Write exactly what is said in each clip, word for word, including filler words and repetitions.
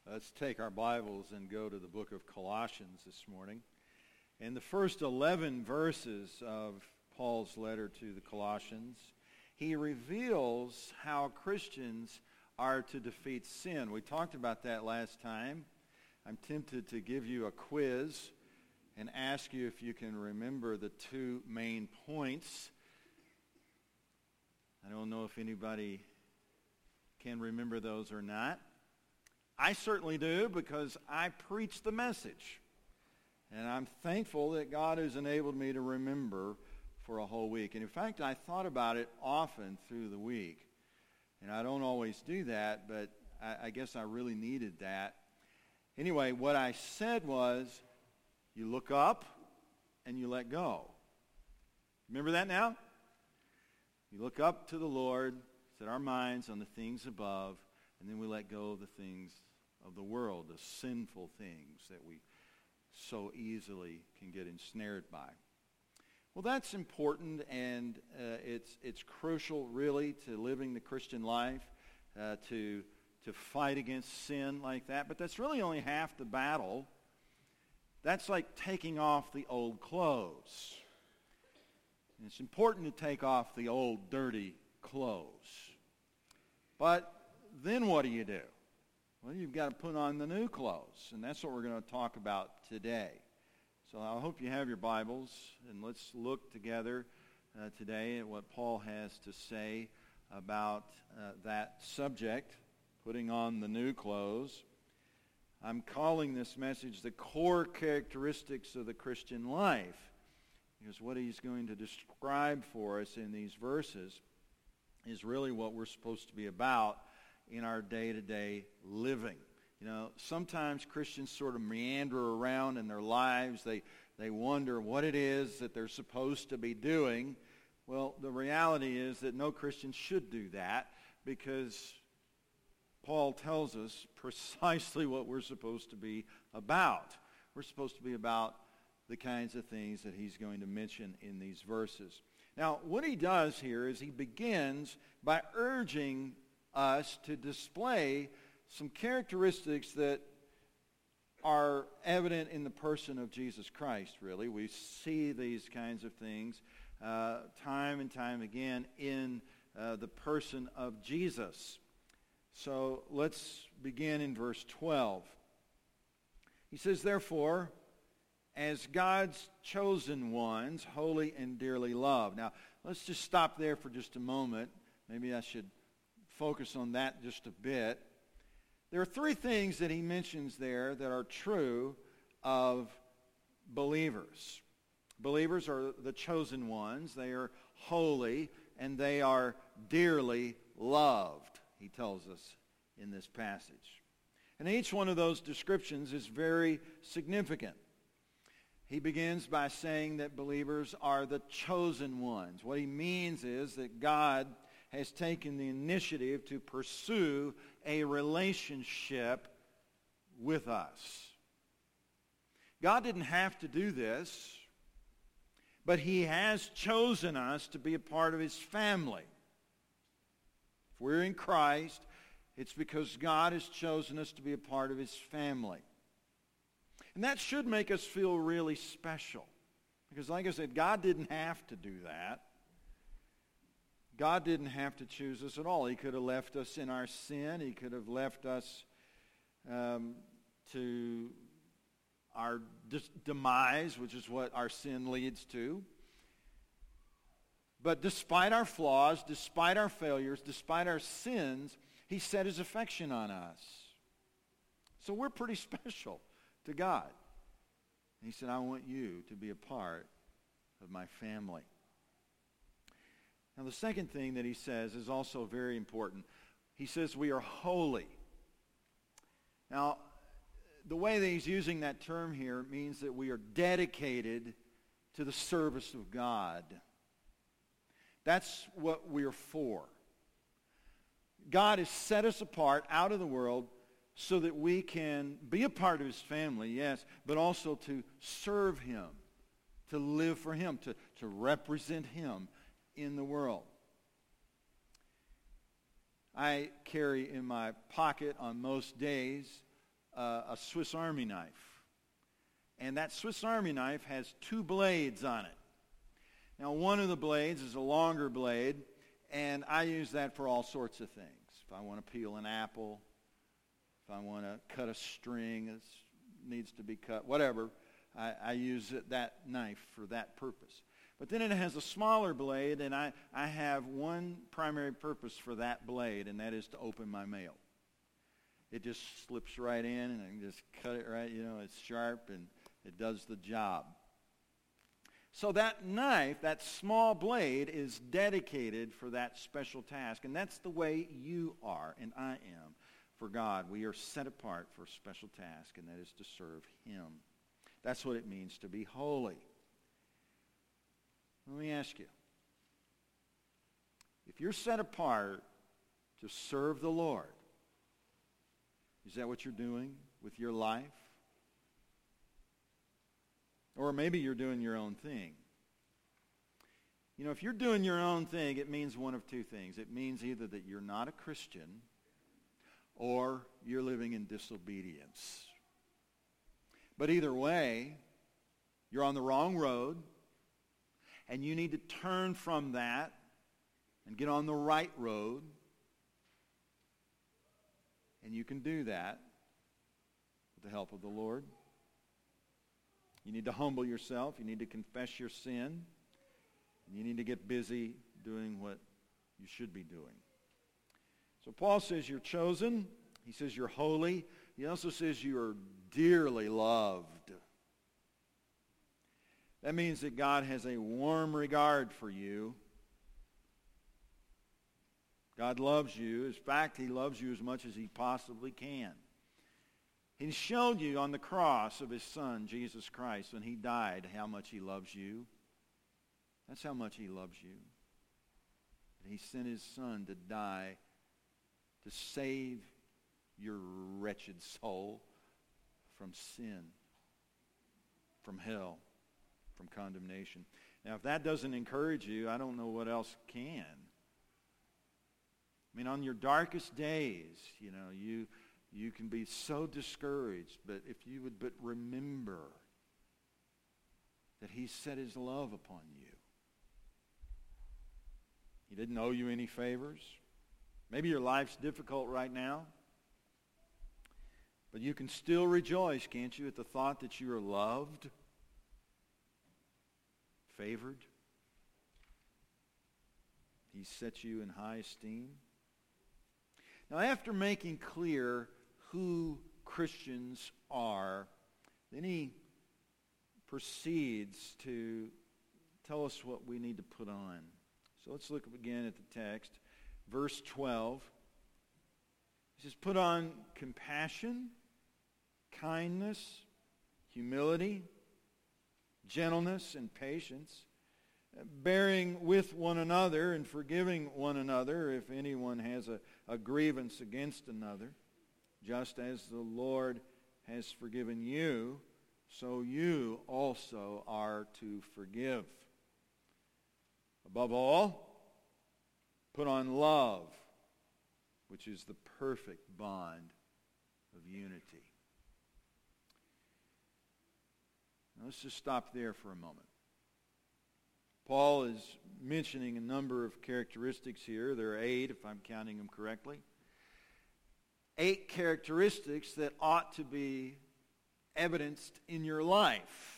Let's take our Bibles and go to the book of Colossians this morning. In the first eleven verses of Paul's letter to the Colossians, he reveals how Christians are to defeat sin. We talked about that last time. I'm tempted to give you a quiz and ask you if you can remember the two main points. I don't know if anybody can remember those or not. I certainly do, because I preach the message. And I'm thankful that God has enabled me to remember for a whole week. And in fact, I thought about it often through the week. And I don't always do that, but I, I guess I really needed that. Anyway, what I said was, you look up and you let go. Remember that now? We look up to the Lord, set our minds on the things above, and then we let go of the things of the world, the sinful things that we so easily can get ensnared by. Well, that's important, and uh, it's it's crucial, really, to living the Christian life, uh, to to fight against sin like that. But that's really only half the battle. That's like taking off the old clothes. And it's important to take off the old, dirty clothes. But then what do you do? Well, you've got to put on the new clothes, and that's what we're going to talk about today. So I hope you have your Bibles, and let's look together uh, today at what Paul has to say about uh, that subject, putting on the new clothes. I'm calling this message the core characteristics of the Christian life, because what he's going to describe for us in these verses is really what we're supposed to be about in our day-to-day living. You know, sometimes Christians sort of meander around in their lives. They they wonder what it is that they're supposed to be doing. Well, the reality is that no Christian should do that, because Paul tells us precisely what we're supposed to be about. We're supposed to be about the kinds of things that he's going to mention in these verses. Now, what he does here is he begins by urging us to display some characteristics that are evident in the person of Jesus Christ, really. We see these kinds of things uh, time and time again in uh, the person of Jesus. So let's begin in verse twelve. He says, therefore, as God's chosen ones, holy and dearly loved. Now, let's just stop there for just a moment. Maybe I should focus on that just a bit. There are three things that he mentions there that are true of believers. Believers are the chosen ones. They are holy, and they are dearly loved, he tells us in this passage. And each one of those descriptions is very significant. He begins by saying that believers are the chosen ones. What he means is that God has taken the initiative to pursue a relationship with us. God didn't have to do this, but he has chosen us to be a part of his family. If we're in Christ, it's because God has chosen us to be a part of his family. And that should make us feel really special. Because like I said, God didn't have to do that. God didn't have to choose us at all. He could have left us in our sin. He could have left us um, to our dis- demise, which is what our sin leads to. But despite our flaws, despite our failures, despite our sins, he set his affection on us. So we're pretty special to God. And he said, I want you to be a part of my family. Now, the second thing that he says is also very important. He says we are holy. Now, the way that he's using that term here means that we are dedicated to the service of God. That's what we're for. God has set us apart out of the world so that we can be a part of his family, yes, but also to serve him, to live for him, to, to represent him in the world. I carry in my pocket on most days uh, a Swiss Army knife. And that Swiss Army knife has two blades on it. Now, one of the blades is a longer blade, and I use that for all sorts of things. If I want to peel an apple, if I want to cut a string that needs to be cut, whatever, I, I use it, that knife for that purpose. But then it has a smaller blade, and I, I have one primary purpose for that blade, and that is to open my mail. It just slips right in, and I can just cut it right, you know, it's sharp, and it does the job. So that knife, that small blade, is dedicated for that special task. And that's the way you are and I am for God. We are set apart for a special task, and that is to serve Him. That's what it means to be holy. Let me ask you, if you're set apart to serve the Lord, is that what you're doing with your life? Or maybe you're doing your own thing. You know, if you're doing your own thing, it means one of two things. It means either that you're not a Christian or you're living in disobedience. But either way, you're on the wrong road, and you need to turn from that and get on the right road. And you can do that with the help of the Lord. You need to humble yourself. You need to confess your sin. And you need to get busy doing what you should be doing. So Paul says you're chosen. He says you're holy. He also says you are dearly loved. That means that God has a warm regard for you. God loves you. In fact, He loves you as much as He possibly can. He showed you on the cross of His Son, Jesus Christ, when He died, how much He loves you. That's how much He loves you. He sent His Son to die to save your wretched soul from sin, from hell, from condemnation. Now, if that doesn't encourage you, I don't know what else can. I mean, on your darkest days, you know, you... You can be so discouraged, but if you would but remember that He set His love upon you. He didn't owe you any favors. Maybe your life's difficult right now, but you can still rejoice, can't you, at the thought that you are loved, favored. He set you in high esteem. Now, after making clear who Christians are, then he proceeds to tell us what we need to put on. So let's look again at the text. Verse twelve. He says, put on compassion, kindness, humility, gentleness, and patience, bearing with one another and forgiving one another if anyone has a, a grievance against another. Just as the Lord has forgiven you, so you also are to forgive. Above all, put on love, which is the perfect bond of unity. Now let's just stop there for a moment. Paul is mentioning a number of characteristics here. There are eight, if I'm counting them correctly. Eight characteristics that ought to be evidenced in your life.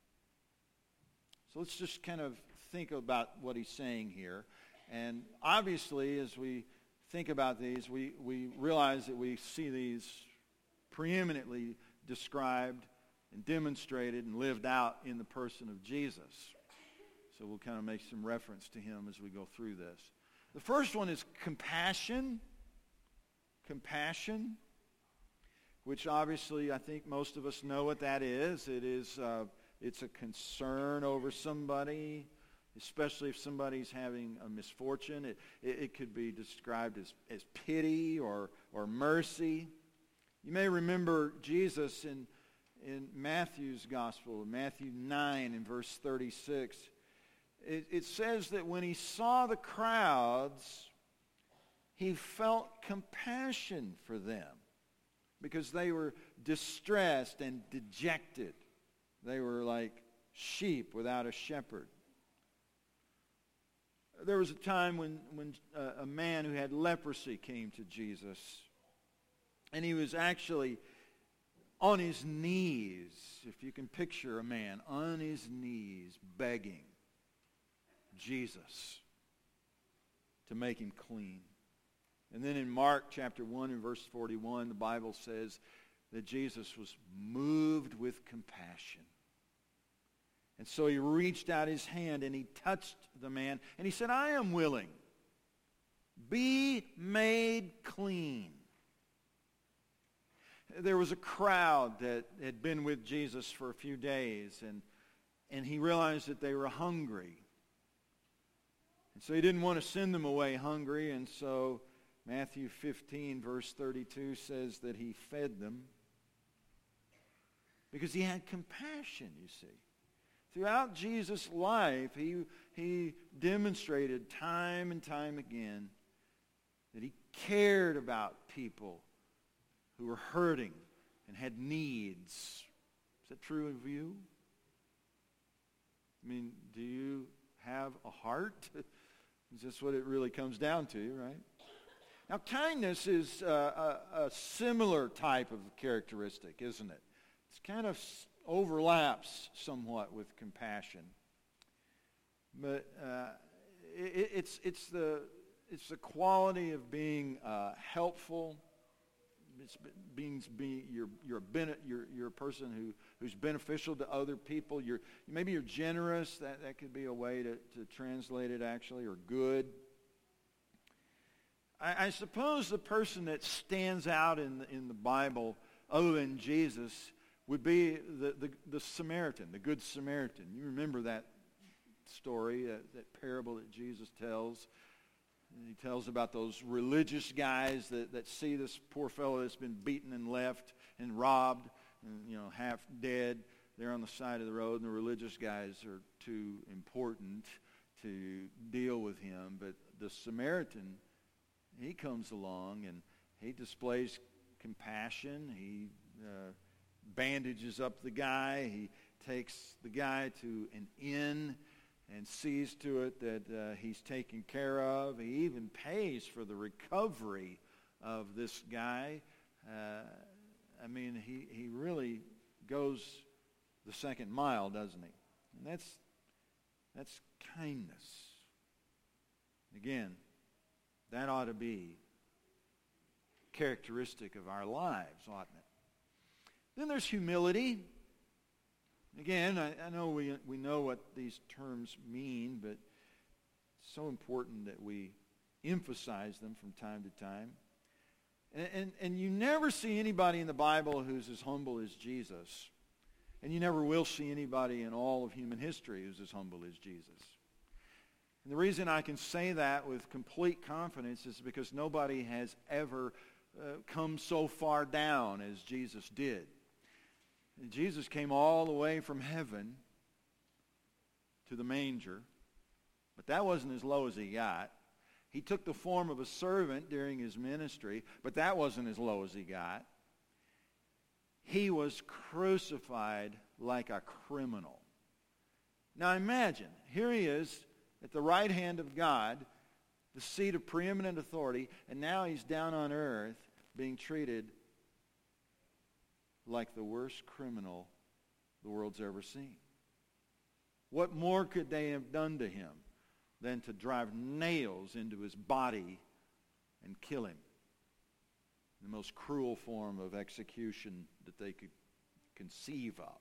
So let's just kind of think about what he's saying here. And obviously, as we think about these, we, we realize that we see these preeminently described and demonstrated and lived out in the person of Jesus. So we'll kind of make some reference to him as we go through this. The first one is compassion. Compassion, which obviously I think most of us know what that is. It is uh, it's a concern over somebody, especially if somebody's having a misfortune. It, it, it could be described as, as pity or, or mercy. You may remember Jesus in, in Matthew's gospel, Matthew nine and verse thirty-six. It, it says that when he saw the crowds, he felt compassion for them because they were distressed and dejected. They were like sheep without a shepherd. There was a time when, when uh, a man who had leprosy came to Jesus, and he was actually on his knees, if you can picture a man, on his knees begging Jesus to make him clean. And then in Mark chapter one and verse forty-one, the Bible says that Jesus was moved with compassion. And so he reached out his hand and he touched the man and he said, I am willing. Be made clean. There was a crowd that had been with Jesus for a few days, and, and he realized that they were hungry. And so he didn't want to send them away hungry, and so Matthew fifteen, verse thirty-two says that he fed them because he had compassion, you see. Throughout Jesus' life, he, he demonstrated time and time again that he cared about people who were hurting and had needs. Is that true of you? I mean, do you have a heart? Is this what it really comes down to, right? Now, kindness is uh, a, a similar type of characteristic, isn't it? It's kind of overlaps somewhat with compassion. But uh, it, it's, it's, the, it's the quality of being uh, helpful. It's being, being you're you're a bene, you're you're a person who who's beneficial to other people. You're maybe you're generous. That that could be a way to, to translate it actually, or good. I, I suppose the person that stands out in the, in the Bible, other than Jesus, would be the, the the Samaritan, the Good Samaritan. You remember that story, that, that parable that Jesus tells. He tells about those religious guys that, that see this poor fellow that's been beaten and left and robbed and, you know, half dead. They're on the side of the road, and the religious guys are too important to deal with him. But the Samaritan, he comes along, and he displays compassion. He uh, bandages up the guy. He takes the guy to an inn and sees to it that uh, he's taken care of. He even pays for the recovery of this guy. Uh, I mean, he, he really goes the second mile, doesn't he? And that's, that's kindness. Again, that ought to be characteristic of our lives, oughtn't it? Then there's humility. Again, I, I know we we know what these terms mean, but it's so important that we emphasize them from time to time. And, and, and you never see anybody in the Bible who's as humble as Jesus. And you never will see anybody in all of human history who's as humble as Jesus. And the reason I can say that with complete confidence is because nobody has ever uh, come so far down as Jesus did. Jesus came all the way from heaven to the manger, but that wasn't as low as he got. He took the form of a servant during his ministry, but that wasn't as low as he got. He was crucified like a criminal. Now imagine, here he is at the right hand of God, the seat of preeminent authority, and now he's down on earth being treated like the worst criminal the world's ever seen. What more could they have done to him than to drive nails into his body and kill him? The most cruel form of execution that they could conceive of.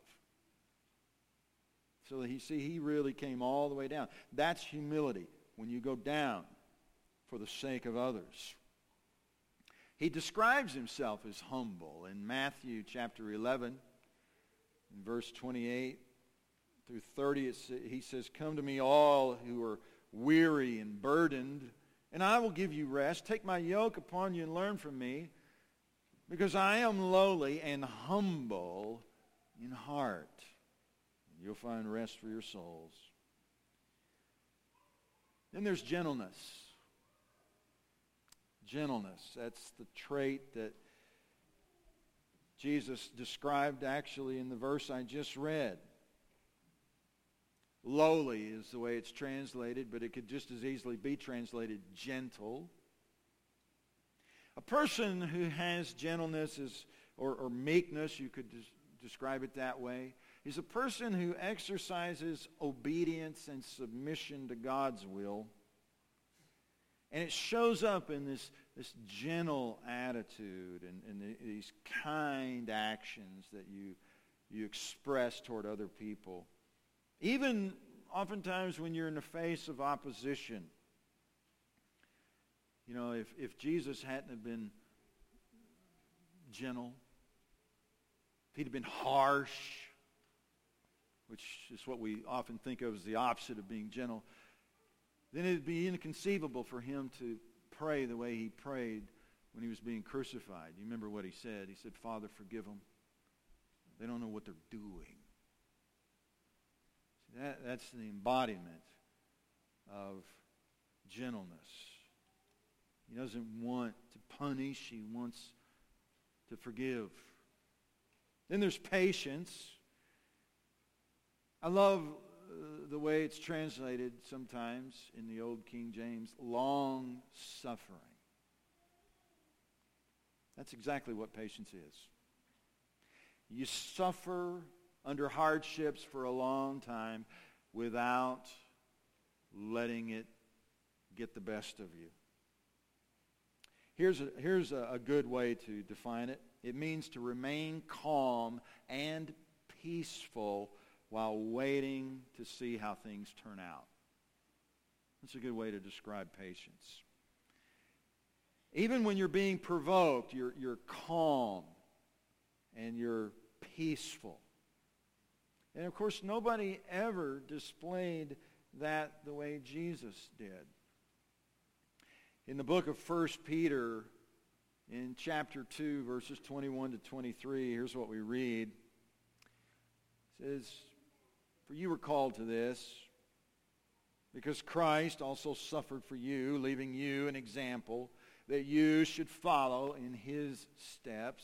So you see, he really came all the way down. That's humility, when you go down for the sake of others. He describes himself as humble in Matthew chapter eleven, in verse twenty-eight through thirty. He says, "Come to me all who are weary and burdened, and I will give you rest. Take my yoke upon you and learn from me, because I am lowly and humble in heart. And you'll find rest for your souls." Then there's gentleness. Gentleness, that's the trait that Jesus described actually in the verse I just read. Lowly is the way it's translated, but it could just as easily be translated gentle. A person who has gentleness is, or, or meekness, you could des- describe it that way, is a person who exercises obedience and submission to God's will. And it shows up in this, this gentle attitude and, and the, these kind actions that you, you express toward other people. Even oftentimes when you're in the face of opposition. You know, if, if Jesus hadn't have been gentle, if he'd have been harsh, which is what we often think of as the opposite of being gentle, then it would be inconceivable for him to pray the way he prayed when he was being crucified. You remember what he said? He said, Father, forgive them. They don't know what they're doing. See, that, that's the embodiment of gentleness. He doesn't want to punish. He wants to forgive. Then there's patience. I love uh, the way it's translated sometimes in the old King James, long suffering. That's exactly what patience is. You suffer under hardships for a long time without letting it get the best of you. Here's a, here's a, a good way to define it. It means to remain calm and peaceful while waiting to see how things turn out. That's a good way to describe patience. Even when you're being provoked, you're, you're calm and you're peaceful. And of course, nobody ever displayed that the way Jesus did. In the book of First Peter, in chapter two, verses twenty-one to twenty-three, here's what we read. It says, for you were called to this, because Christ also suffered for you, leaving you an example that you should follow in his steps.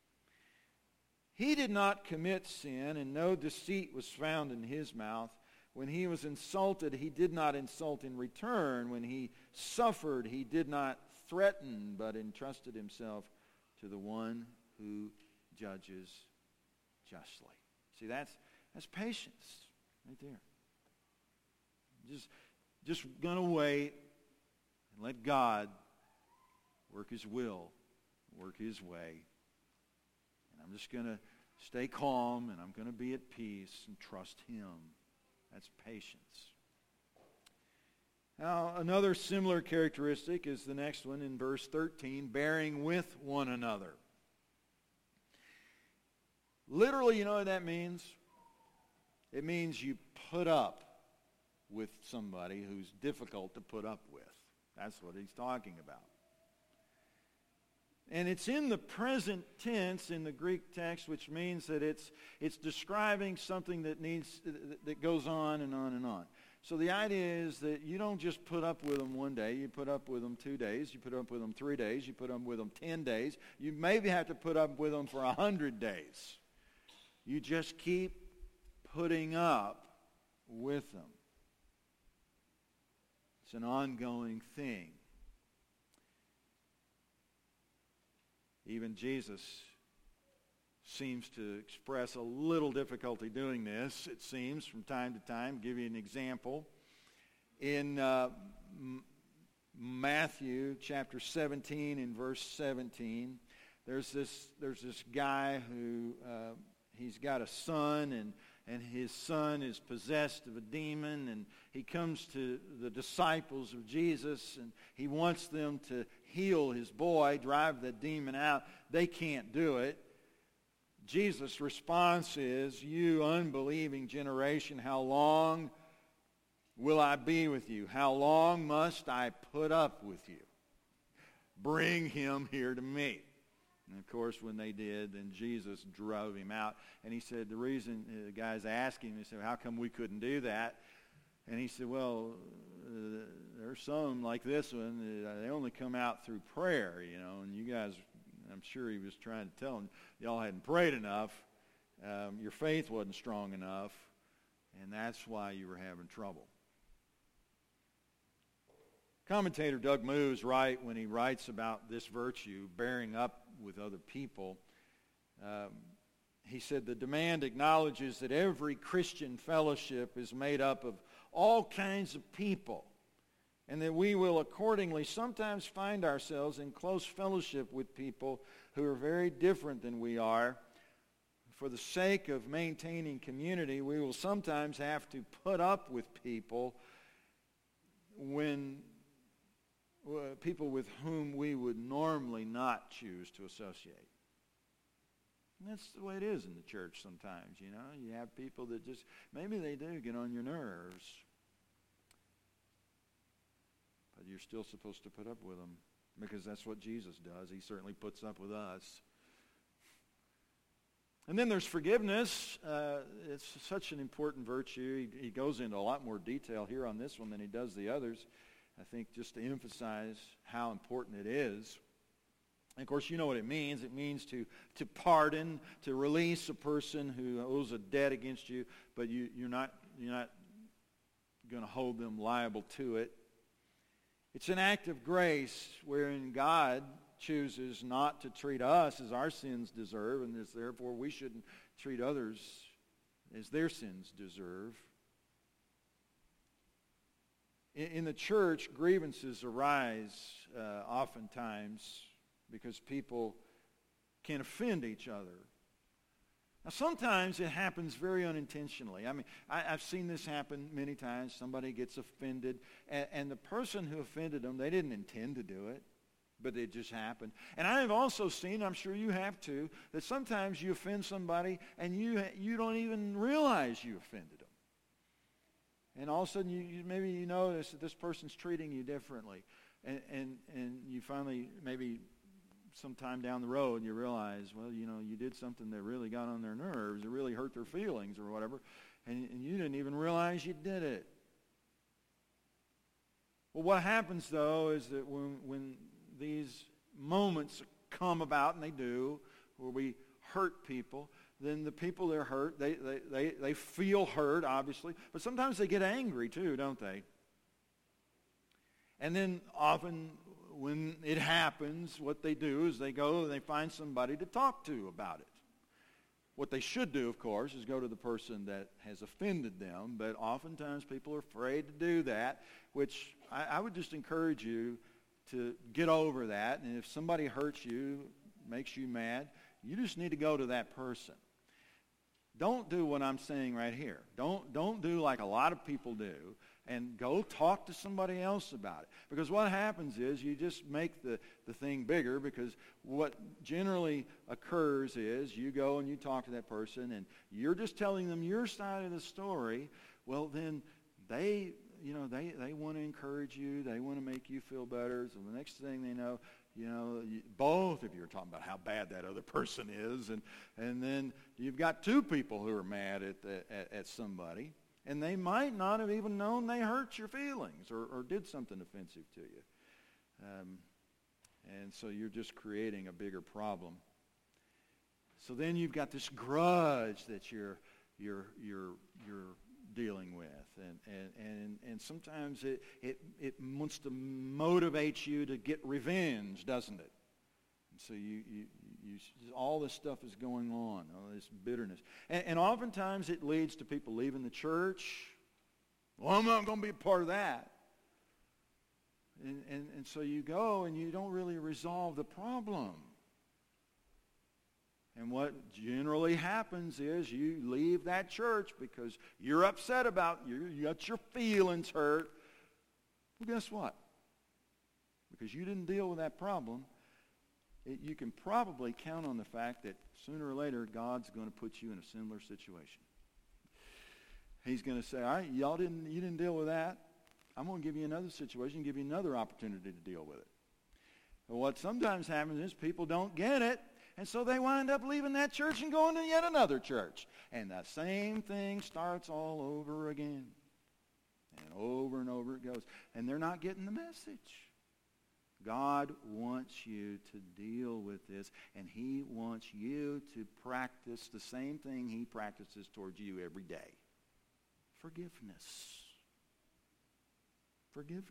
He did not commit sin, and no deceit was found in his mouth. When he was insulted, he did not insult in return. When he suffered, he did not threaten, but entrusted himself to the one who judges justly. See, that's that's patience right there. Just, just going to wait and let God work his will, work his way. And I'm just going to stay calm, and I'm going to be at peace and trust him. That's patience. Now, another similar characteristic is the next one in verse thirteen, bearing with one another. Literally, you know what that means? It means you put up with somebody who's difficult to put up with. That's what he's talking about. And it's in the present tense in the Greek text, which means that it's it's describing something that needs that goes on and on and on. So the idea is that you don't just put up with them one day. You put up with them two days. You put up with them three days. You put up with them ten days. You maybe have to put up with them for a hundred days. You just keep putting up with them. It's an ongoing thing. Even Jesus seems to express a little difficulty doing this, it seems, from time to time. I'll give you an example. In uh, M- Matthew chapter seventeen, in verse seventeen, there's this there's this guy who uh, he's got a son, and and his son is possessed of a demon, and he comes to the disciples of Jesus, and he wants them to heal his boy, drive the demon out. They can't do it. Jesus' response is, you unbelieving generation, how long will I be with you? How long must I put up with you? Bring him here to me. And of course, when they did, then Jesus drove him out. And he said, the reason, the guys asked him, he said, how come we couldn't do that? And he said, well, uh, there's some like this one, uh, they only come out through prayer, you know, and you guys, I'm sure he was trying to tell them, y'all hadn't prayed enough. Um, your faith wasn't strong enough. And that's why you were having trouble. Commentator Doug Moo is right when he writes about this virtue, bearing up with other people. Um, he said, the demand acknowledges that every Christian fellowship is made up of all kinds of people, and that we will accordingly sometimes find ourselves in close fellowship with people who are very different than we are. For the sake of maintaining community, we will sometimes have to put up with people when uh, people with whom we would normally not choose to associate. And that's the way it is in the church sometimes, you know. You have people that just, maybe they do get on your nerves, but you're still supposed to put up with them because that's what Jesus does. He certainly puts up with us. And then there's forgiveness. Uh, it's such an important virtue. He, he goes into a lot more detail here on this one than he does the others, I think, just to emphasize how important it is. And of course, you know what it means. It means to, to pardon, to release a person who owes a debt against you, but you, you're not, you're not going to hold them liable to it. It's an act of grace wherein God chooses not to treat us as our sins deserve, and therefore we shouldn't treat others as their sins deserve. In, in the church, grievances arise uh, oftentimes because people can offend each other. Now, sometimes it happens very unintentionally. I mean, I, I've seen this happen many times. Somebody gets offended, and, and the person who offended them, they didn't intend to do it, but it just happened. And I have also seen, I'm sure you have too, that sometimes you offend somebody and you you don't even realize you offended them. And all of a sudden, you, you maybe you notice that this person's treating you differently. And, and, and you finally, maybe sometime down the road, you realize, well, you know, you did something that really got on their nerves. It really hurt their feelings or whatever. And, and you didn't even realize you did it. Well, what happens, though, is that when when these moments come about, and they do, where we hurt people, then the people that are hurt, they, they, they, they feel hurt, obviously, but sometimes they get angry too, don't they? And then often when it happens, what they do is they go and they find somebody to talk to about it. What they should do, of course, is go to the person that has offended them, but oftentimes people are afraid to do that, which I, I would just encourage you to get over that. And if somebody hurts you, makes you mad, you just need to go to that person. Don't do what I'm saying right here. Don't, don't do like a lot of people do and go talk to somebody else about it. Because what happens is you just make the, the thing bigger, because what generally occurs is you go and you talk to that person and you're just telling them your side of the story. Well, then they... You know, they, they want to encourage you. They want to make you feel better. So the next thing they know, you know, you, both of you are talking about how bad that other person is. And, and then you've got two people who are mad at, the, at, at somebody. And they might not have even known they hurt your feelings or, or did something offensive to you. Um, and so you're just creating a bigger problem. So then you've got this grudge that you're, you're, you're, you're, dealing with, and and and, and sometimes it, it it wants to motivate you to get revenge, doesn't it? And so you you, you all this stuff is going on, all this bitterness, and, and oftentimes it leads to people leaving the church. Well, I'm not going to be a part of that, and and and so you go and you don't really resolve the problem. And what generally happens is you leave that church because you're upset about, you, you got your feelings hurt. Well, guess what? Because you didn't deal with that problem, it, you can probably count on the fact that sooner or later God's going to put you in a similar situation. He's going to say, all right, y'all didn't, you didn't deal with that. I'm going to give you another situation, give you another opportunity to deal with it. But what sometimes happens is people don't get it. And so they wind up leaving that church and going to yet another church. And the same thing starts all over again. And over and over it goes. And they're not getting the message. God wants you to deal with this, and he wants you to practice the same thing he practices towards you every day. Forgiveness. Forgiveness.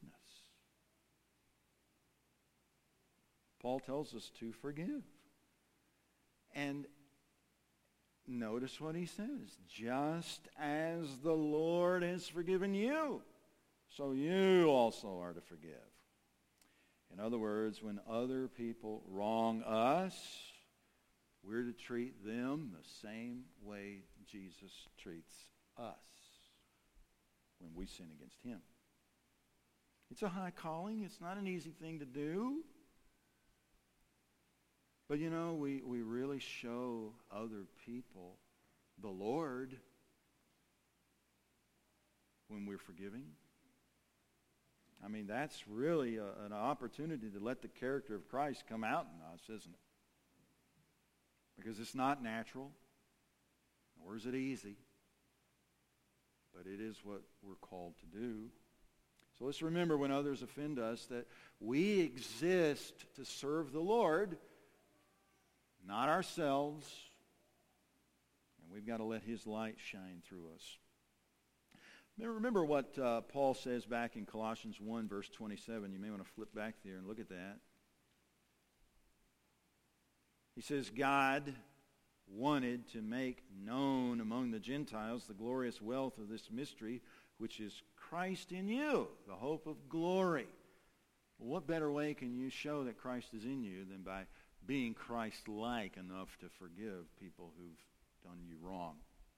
Paul tells us to forgive. And notice what he says. Just as the Lord has forgiven you, so you also are to forgive. In other words, when other people wrong us, we're to treat them the same way Jesus treats us when we sin against him. It's a high calling. It's not an easy thing to do. But you know, we, we really show other people the Lord when we're forgiving. I mean, that's really a, an opportunity to let the character of Christ come out in us, isn't it? Because it's not natural, nor is it easy, but it is what we're called to do. So let's remember when others offend us that we exist to serve the Lord, not ourselves, and we've got to let his light shine through us. Remember what uh, Paul says back in Colossians one, verse twenty-seven. You may want to flip back there and look at that. He says, God wanted to make known among the Gentiles the glorious wealth of this mystery, which is Christ in you, the hope of glory. Well, what better way can you show that Christ is in you than by being Christ-like enough to forgive people who've done you wrong?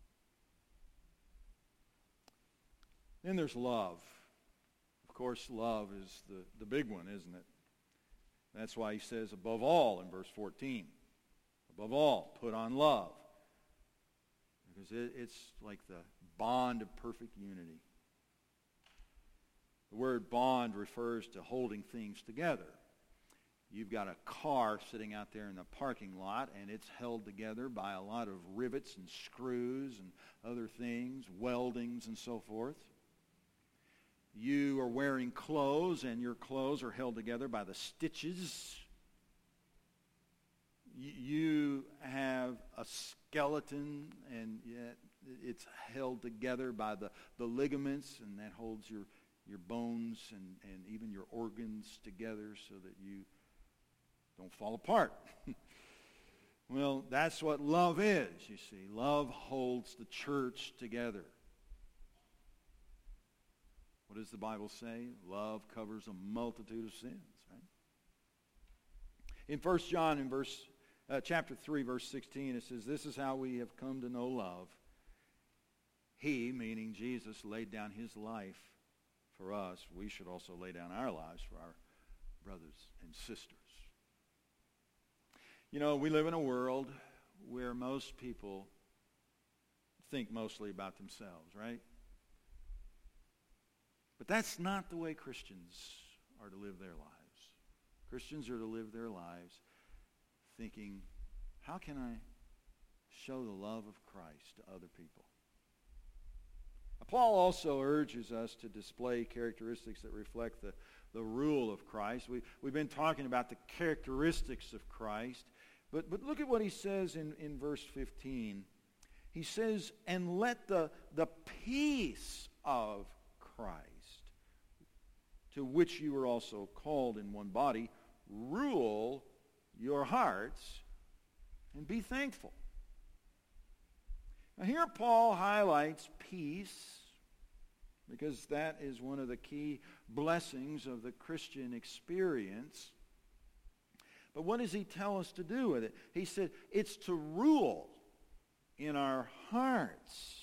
Then there's love. Of course, love is the, the big one, isn't it? That's why he says, above all, in verse fourteen. Above all, put on love. Because it, it's like the bond of perfect unity. The word bond refers to holding things together. You've got a car sitting out there in the parking lot, and it's held together by a lot of rivets and screws and other things, weldings and so forth. You are wearing clothes, and your clothes are held together by the stitches. You have a skeleton, and yet it's held together by the, the ligaments, and that holds your, your bones and, and even your organs together so that you don't fall apart. Well, that's what love is, you see. Love holds the church together. What does the Bible say? Love covers a multitude of sins, right? In First John, in verse uh, chapter three, verse sixteen, it says, "This is how we have come to know love. He," meaning Jesus, "laid down his life for us. We should also lay down our lives for our brothers and sisters." You know, we live in a world where most people think mostly about themselves, right? But that's not the way Christians are to live their lives. Christians are to live their lives thinking, how can I show the love of Christ to other people? Paul also urges us to display characteristics that reflect the, the rule of Christ. We, we've been talking about the characteristics of Christ, but, but look at what he says in, in verse fifteen. He says, "And let the, the peace of Christ, to which you were also called in one body, rule your hearts, and be thankful." Now here Paul highlights peace, because that is one of the key blessings of the Christian experience. But what does he tell us to do with it? He said it's to rule in our hearts.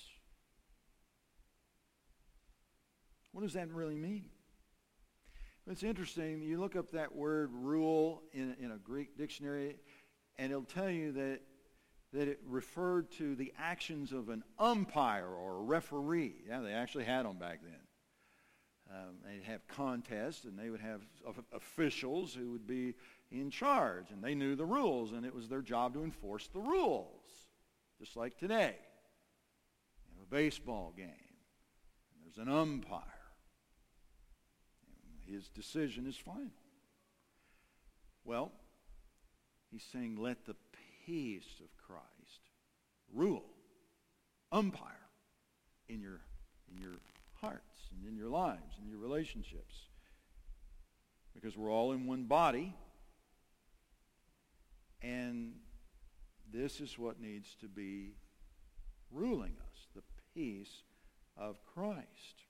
What does that really mean? It's interesting. You look up that word rule in, in a Greek dictionary, and it'll tell you that, that it referred to the actions of an umpire or a referee. Yeah, they actually had them back then. Um, they'd have contests, and they would have officials who would be in charge, and they knew the rules, and it was their job to enforce the rules, just like today. You have a baseball game, and there's an umpire. His decision is final. Well, he's saying let the peace of Christ rule, umpire in your in your hearts and in your lives and your relationships. Because we're all in one body, and this is what needs to be ruling us, the peace of Christ.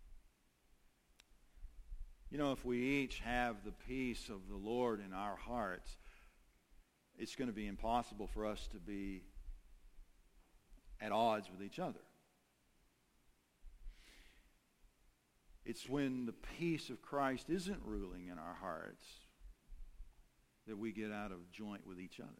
You know, if we each have the peace of the Lord in our hearts, it's going to be impossible for us to be at odds with each other. It's when the peace of Christ isn't ruling in our hearts that we get out of joint with each other.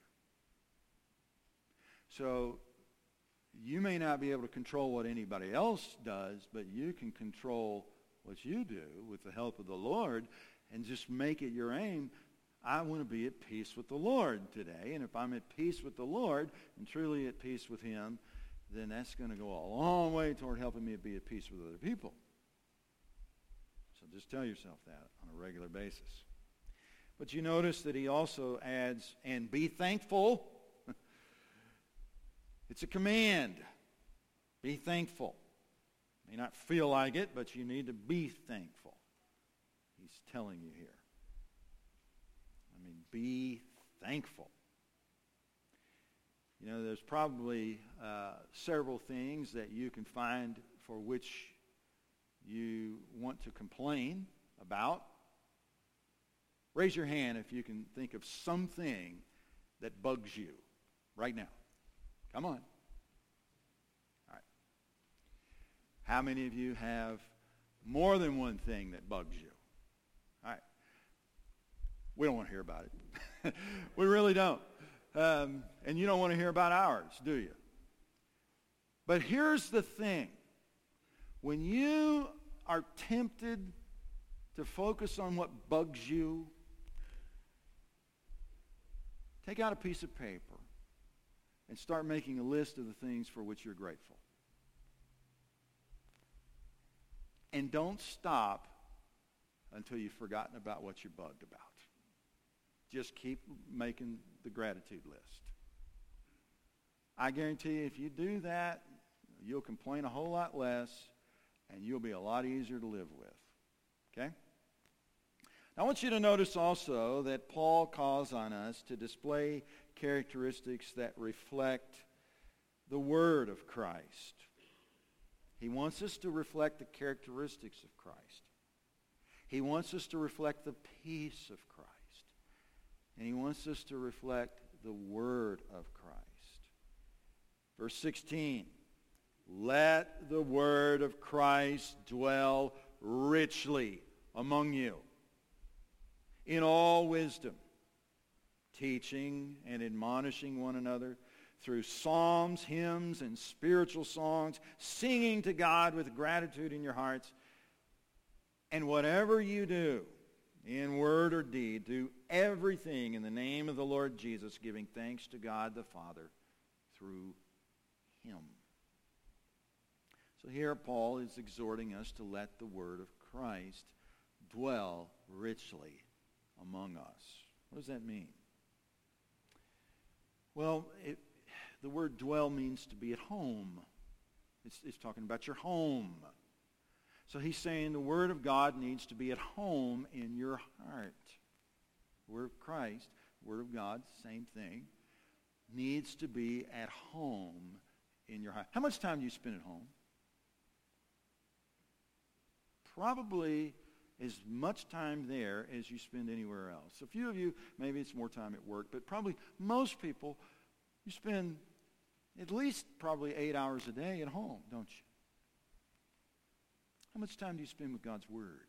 So you may not be able to control what anybody else does, but you can control what you do with the help of the Lord and just make it your aim. I want to be at peace with the Lord today. And if I'm at peace with the Lord and truly at peace with him, then that's going to go a long way toward helping me be at peace with other people. So just tell yourself that on a regular basis. But you notice that he also adds, and be thankful. It's a command. Be thankful. You may not feel like it, but you need to be thankful. He's telling you here. I mean, be thankful. You know, there's probably uh, several things that you can find for which you want to complain about. Raise your hand if you can think of something that bugs you right now. Come on. All right. How many of you have more than one thing that bugs you? All right. We don't want to hear about it. We really don't. Um, and you don't want to hear about ours, do you? But here's the thing. When you are tempted to focus on what bugs you, take out a piece of paper and start making a list of the things for which you're grateful. And don't stop until you've forgotten about what you're bugged about. Just keep making the gratitude list. I guarantee you, if you do that, you'll complain a whole lot less, and you'll be a lot easier to live with. Okay? Now, I want you to notice also that Paul calls on us to display characteristics that reflect the Word of Christ. He wants us to reflect the characteristics of Christ. He wants us to reflect the peace of Christ. And he wants us to reflect the Word of Christ. Verse sixteen, let the Word of Christ dwell richly among you in all wisdom, teaching and admonishing one another through psalms, hymns, and spiritual songs, singing to God with gratitude in your hearts. And whatever you do, in word or deed, do everything in the name of the Lord Jesus, giving thanks to God the Father through him. So here Paul is exhorting us to let the word of Christ dwell richly among us. What does that mean? Well, it, the word dwell means to be at home. It's, it's talking about your home. So he's saying the Word of God needs to be at home in your heart. The Word of Christ, the Word of God, same thing, needs to be at home in your heart. How much time do you spend at home? Probably as much time there as you spend anywhere else. A few of you, maybe it's more time at work, but probably most people, you spend at least probably eight hours a day at home, don't you? How much time do you spend with God's Word?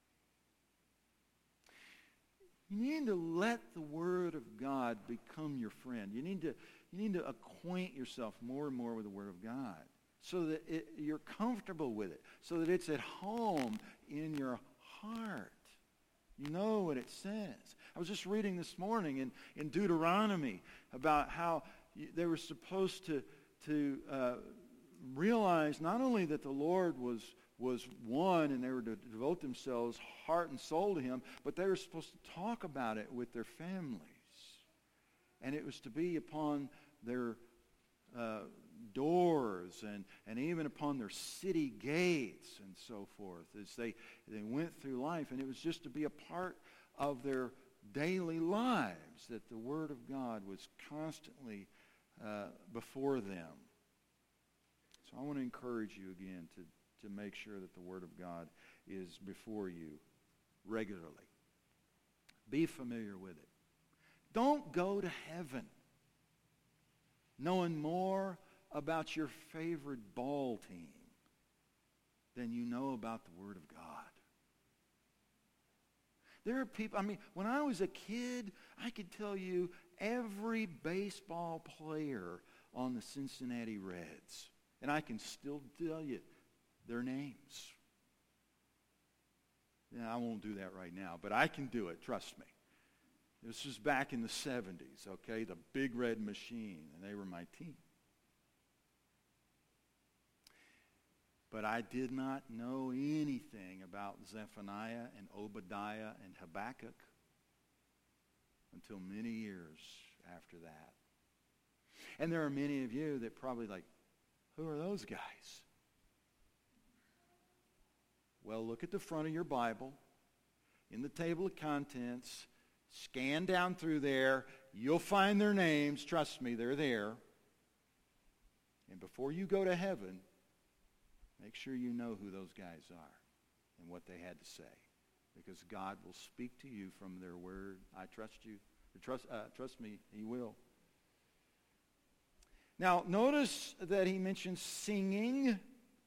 You need to let the Word of God become your friend. You need to, you need to acquaint yourself more and more with the Word of God so that it, you're comfortable with it, so that it's at home in your heart. You know what it says. I was just reading this morning in, in Deuteronomy about how you, they were supposed to, to uh, realize not only that the Lord was was one, and they were to devote themselves heart and soul to him, but they were supposed to talk about it with their families. And it was to be upon their uh, doors and, and even upon their city gates and so forth as they, they went through life. And it was just to be a part of their daily lives that the Word of God was constantly uh, before them. So I want to encourage you again to, to make sure that the Word of God is before you regularly. Be familiar with it. Don't go to heaven knowing more about your favorite ball team than you know about the Word of God. There are people, I mean, when I was a kid, I could tell you every baseball player on the Cincinnati Reds. And I can still tell you their names. Yeah, I won't do that right now, but I can do it, trust me. This was back in the seventies, okay? The Big Red Machine, and they were my team. But I did not know anything about Zephaniah and Obadiah and Habakkuk until many years after that. And there are many of you that probably like, who are those guys? Well, look at the front of your Bible. In the table of contents, scan down through there. You'll find their names. Trust me, they're there. And before you go to heaven, make sure you know who those guys are and what they had to say. Because God will speak to you from their word. I trust you. Trust, uh, trust me, he will. Now, notice that he mentions singing.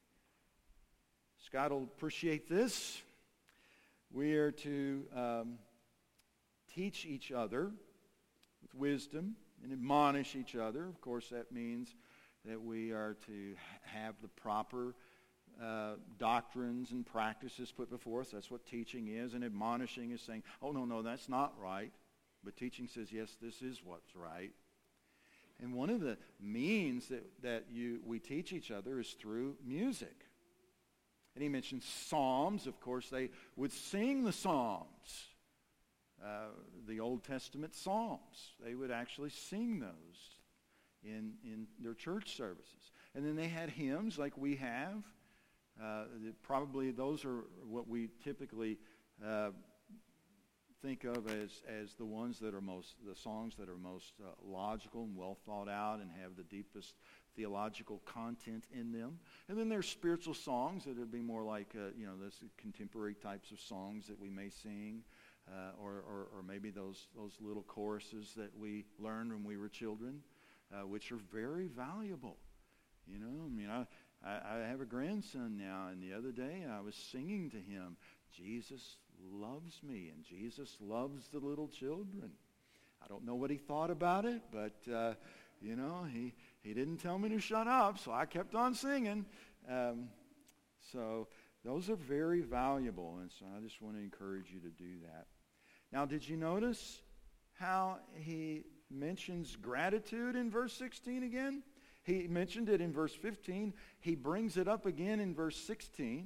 Scott will appreciate this. We are to um, teach each other with wisdom and admonish each other. Of course, that means that we are to have the proper uh, doctrines and practices put before us. That's what teaching is. And admonishing is saying, oh, no, no, that's not right. But teaching says, yes, this is what's right. And one of the means that, that you we teach each other is through music. And he mentions psalms. Of course, they would sing the psalms, uh, the Old Testament psalms. They would actually sing those in, in their church services. And then they had hymns like we have. Uh, probably those are what we typically uh, think of as, as the ones that are most, the songs that are most uh, logical and well thought out and have the deepest theological content in them. And then there's spiritual songs that would be more like, uh, you know, those contemporary types of songs that we may sing, uh, or, or, or maybe those, those little choruses that we learned when we were children, uh, which are very valuable. You know, I mean, I, I, I have a grandson now, and the other day I was singing to him, Jesus loves me, and Jesus loves the little children. I don't know what he thought about it, but, uh, you know, he, he didn't tell me to shut up, so I kept on singing. Um, so those are very valuable, and so I just want to encourage you to do that. Now, did you notice how he mentions gratitude in verse sixteen again? He mentioned it in verse fifteen. He brings it up again in verse sixteen.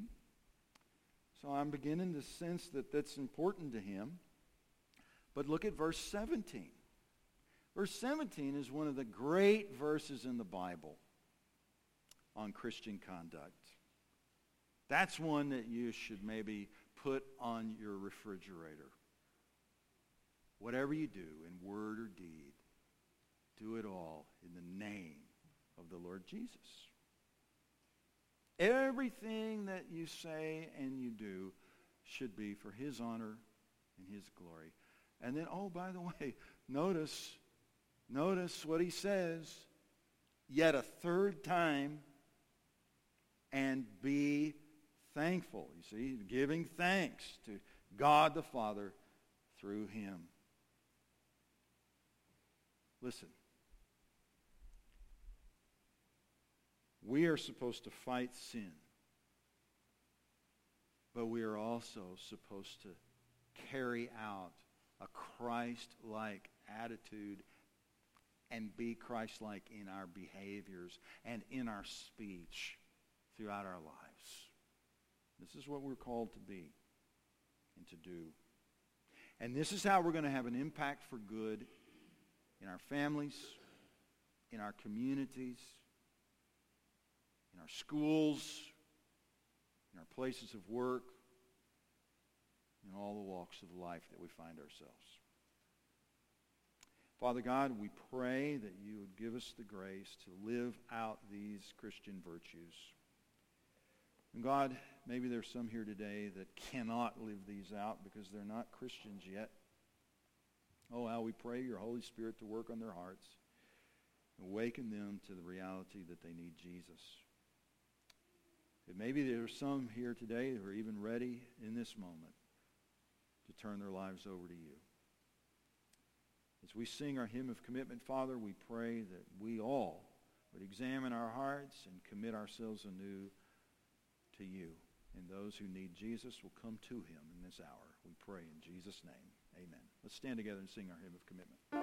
So I'm beginning to sense that that's important to him. But look at verse seventeen. Verse seventeen is one of the great verses in the Bible on Christian conduct. That's one that you should maybe put on your refrigerator. Whatever you do in word or deed, do it all in the name of the Lord Jesus. Everything that you say and you do should be for his honor and his glory. And then, oh, by the way, notice, notice what he says, yet a third time, and be thankful. You see, giving thanks to God the Father through him. Listen. We are supposed to fight sin, but we are also supposed to carry out a Christ-like attitude and be Christ-like in our behaviors and in our speech throughout our lives. This is what we're called to be and to do. And this is how we're going to have an impact for good in our families, in our communities, in our schools, in our places of work, in all the walks of life that we find ourselves. Father God, we pray that you would give us the grace to live out these Christian virtues. And God, maybe there's some here today that cannot live these out because they're not Christians yet. Oh, how we pray your Holy Spirit to work on their hearts, awaken them to the reality that they need Jesus. And maybe there are some here today who are even ready in this moment to turn their lives over to you. As we sing our hymn of commitment, Father, we pray that we all would examine our hearts and commit ourselves anew to you. And those who need Jesus will come to him in this hour. We pray in Jesus' name. Amen. Let's stand together and sing our hymn of commitment.